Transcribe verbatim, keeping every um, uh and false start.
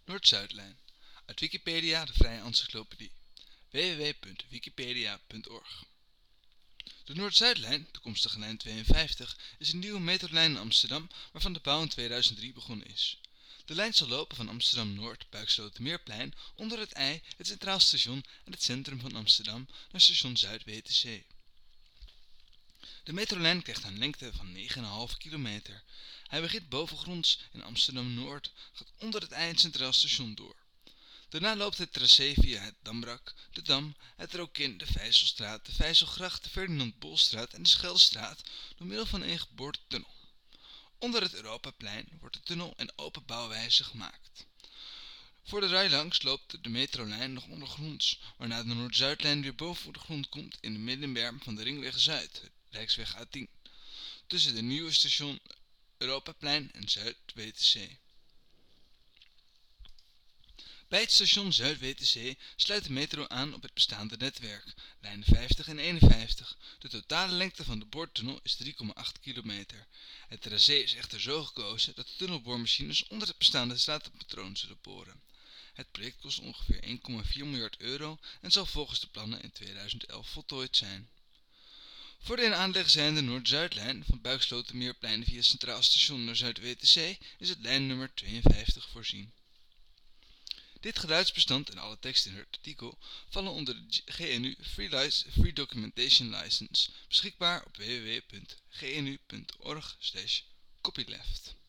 Noord-Zuidlijn. Uit Wikipedia, de vrije encyclopedie. w w w punt wikipedia punt org. De Noord-Zuidlijn, toekomstige lijn tweeënvijftig, is een nieuwe metrolijn in Amsterdam waarvan de bouw in tweeduizend drie begonnen is. De lijn zal lopen van Amsterdam-Noord, Buikslotermeerplein, onder het IJ, het Centraal Station en het centrum van Amsterdam naar station Zuid-W T C. De metrolijn krijgt een lengte van negen komma vijf kilometer. Hij begint bovengronds in Amsterdam-Noord, gaat onder het IJ het Centraal Station door. Daarna loopt het tracé via het Dambrak, de Dam, het Rokin, de Vijzelstraat, de Vijzelgracht, de Ferdinand Bolstraat en de Scheldestraat door middel van een geboorde tunnel. Onder het Europaplein wordt de tunnel in open bouwwijze gemaakt. Voor de rijlangs loopt de metrolijn nog ondergronds, waarna de Noord-Zuidlijn weer boven de grond komt in de middenberm van de Ringweg Zuid, Rijksweg A tien, tussen de nieuwe station Europaplein en Zuid-W T C. Bij het station Zuid-W T C sluit de metro aan op het bestaande netwerk, lijnen vijftig en eenenvijftig. De totale lengte van de boortunnel is drie komma acht kilometer. Het tracé is echter zo gekozen dat de tunnelboormachines onder het bestaande stratenpatroon zullen boren. Het project kost ongeveer één komma vier miljard euro en zal volgens de plannen in tweeduizend elf voltooid zijn. Voor de in aanleg zijnde Noord-Zuidlijn van Buikslotermeerplein via Centraal Station naar Zuid-W T C is het lijnnummer tweeënvijftig voorzien. Dit geluidsbestand en alle tekst in het artikel vallen onder de G N U Free, Free Documentation License, beschikbaar op w w w punt g n u punt org slash copyleft.